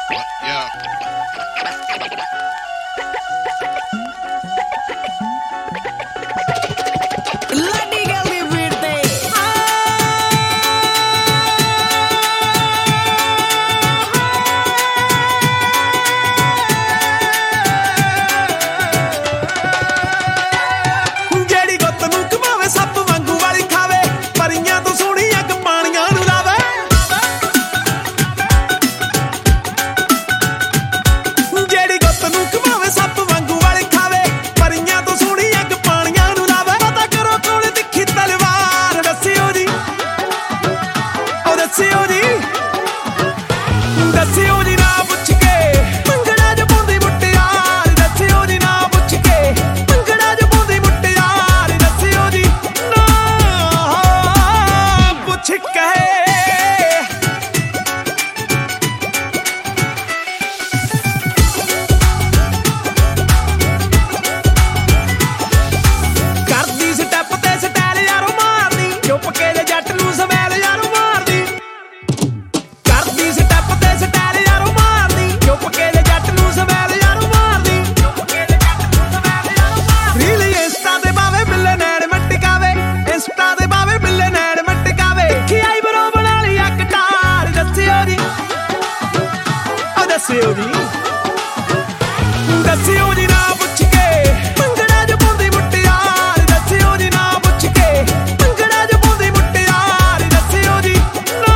ਦੱਸਿਓ ਜੀ ਨਾ ਪੁੱਛ ਕੇ ਭੰਗੜਾ ਜੋ ਪਾਉਂਦੀ ਮੁਟਿਆਰ ਦੱਸਿਓ ਜੀ ਨਾ ਪੁੱਛ ਕੇ ਭੰਗੜਾ ਜੋ ਪਾਉਂਦੀ ਮੁਟਿਆਰ ਦੱਸਿਓ ਜੀ ਨਾ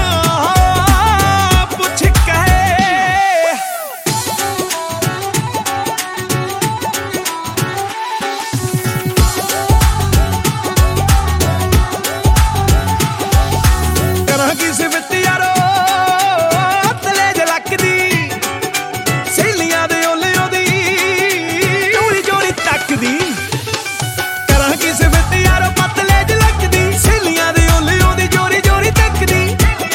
ਪੁੱਛ ਕੇ ਕਰਾਂ ਕਿਸੇ ਵਿੱਚ ਯਾਰੋ ਕਰਾਂ ਕਿਸੇ ਵਿੱਚ ਯਾਰੋ ਪਤਲੇ ਜ ਲੱਗਦੀ ਸਹੇਲੀਆਂ ਦੇ ਓਲੇ ਉਹਦੀ ਜੋਰੀ ਜੋਰੀ ਤੱਕਦੀ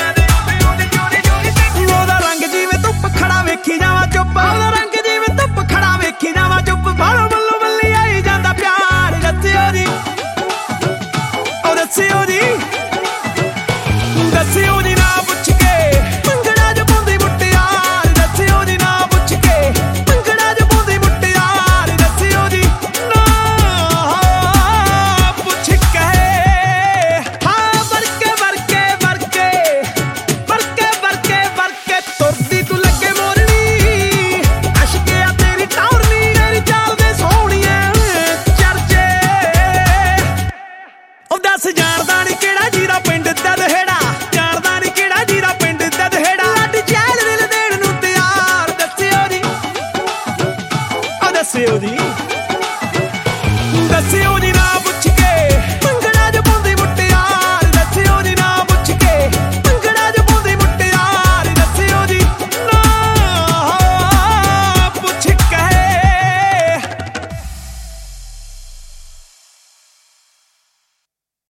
ਉਹਦਾ ਰੰਗ ਜਿਵੇਂ ਧੁੱਪ ਖੜਾ ਵੇਖੀ ਜਾਵਾਂ ਚੁੱਪ ਉਹਦਾ ਰੰਗ ਜਿਵੇਂ ਧੁੱਪ ਖੜਾ ਵੇਖੀ ਜਾਵਾਂ ਚੁੱਪ ਬਾਹਰੋਂ ਵੱਲੋਂ ਵੱਲੀ ਆਈ ਜਾਂਦਾ ਪਿਆਰ ਦੱਸਿਓ ਜੀ ਉਹ ਦੱਸਿਓ ਜੀ ਦੱਸਿਓ ਜੀ ਨਾ ਪੁੱਛ ਕੇ ਭੰਗੜਾ ਜੋ ਪਾਉਂਦੀ ਮੁਟਿਆਰ ਦੱਸਿਓ ਜੀ ਨਾ ਪੁੱਛ ਕੇ ਭੰਗੜਾ ਜੋ ਪਾਉਂਦੀ ਮੁਟਿਆਰ ਦੱਸਿਓ ਜੀ ਦੱਸ ਜਾਣਦਾ ਨੀ ਕਿਹੜਾ ਜੀਰਾ ਪਿੰਡ ਦਾ ਦਹੇੜਾ ਜਾਣਦਾ ਨੀ ਕਿਹੜਾ ਜੀਰਾ ਪਿੰਡ ਦਾ ਦਹੇੜਾ ਲੱਡ ਚੈਲ ਦਿਲ ਦੇਣ ਨੂੰ ਤਿਆਰ ਦੱਸਿਓ ਜੀ ਉਹ ਦੱਸਿਓ ਜੀ ਦੱਸਿਓ